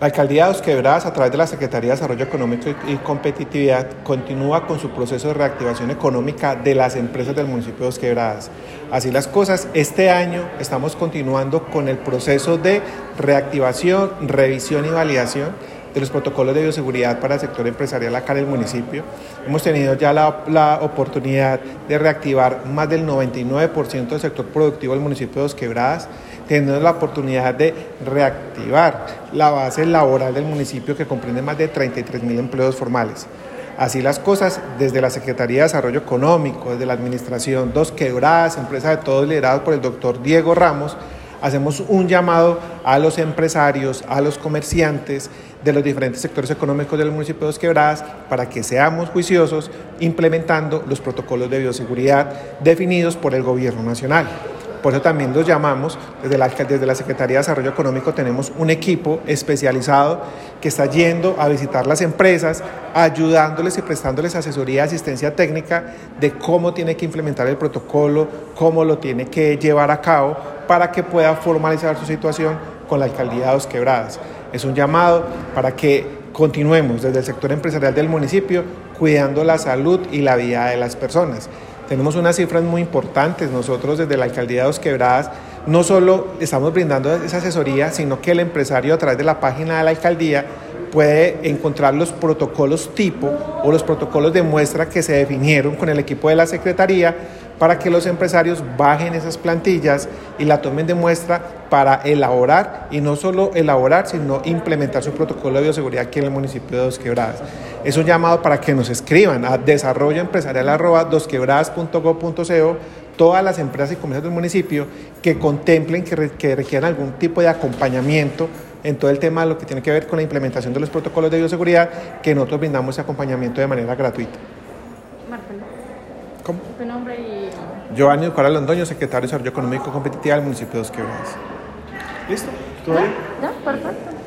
La Alcaldía de Dos Quebradas, a través de la Secretaría de Desarrollo Económico y Competitividad, continúa con su proceso de reactivación económica de las empresas del municipio de Dos Quebradas. Así las cosas, este año estamos continuando con el proceso de reactivación, revisión y validación de los protocolos de bioseguridad para el sector empresarial acá en el municipio. Hemos tenido ya la oportunidad de reactivar más del 99% del sector productivo del municipio de Dos Quebradas. Tenemos la oportunidad de reactivar la base laboral del municipio, que comprende más de 33.000 empleos formales. Así las cosas, desde la Secretaría de Desarrollo Económico, desde la Administración Dos Quebradas, empresa de todos liderados por el doctor Diego Ramos, hacemos un llamado a los empresarios, a los comerciantes de los diferentes sectores económicos del municipio de Dos Quebradas para que seamos juiciosos implementando los protocolos de bioseguridad definidos por el Gobierno Nacional. Por eso también los llamamos, desde la Secretaría de Desarrollo Económico tenemos un equipo especializado que está yendo a visitar las empresas, ayudándoles y prestándoles asesoría y asistencia técnica de cómo tiene que implementar el protocolo, cómo lo tiene que llevar a cabo para que pueda formalizar su situación con la Alcaldía de Dos Quebradas. Es un llamado para que continuemos desde el sector empresarial del municipio cuidando la salud y la vida de las personas. Tenemos unas cifras muy importantes. Nosotros desde la Alcaldía de Dos Quebradas no solo estamos brindando esa asesoría, sino que el empresario a través de la página de la Alcaldía puede encontrar los protocolos tipo o los protocolos de muestra que se definieron con el equipo de la Secretaría para que los empresarios bajen esas plantillas y la tomen de muestra para elaborar, y no solo elaborar, sino implementar su protocolo de bioseguridad aquí en el municipio de Dos Quebradas. Es un llamado para que nos escriban a desarrolloempresarial@dosquebradas.gov.co todas las empresas y comercios del municipio que contemplen que requieran algún tipo de acompañamiento en todo el tema de lo que tiene que ver con la implementación de los protocolos de bioseguridad, que nosotros brindamos ese acompañamiento de manera gratuita. Marcelo. ¿Cómo? Tu nombre y... Giovanni Ducara Londoño, secretario de Desarrollo Económico y Competitividad del municipio de Dos Quebradas. ¿Listo? ¿Todo bien? Ya, perfecto.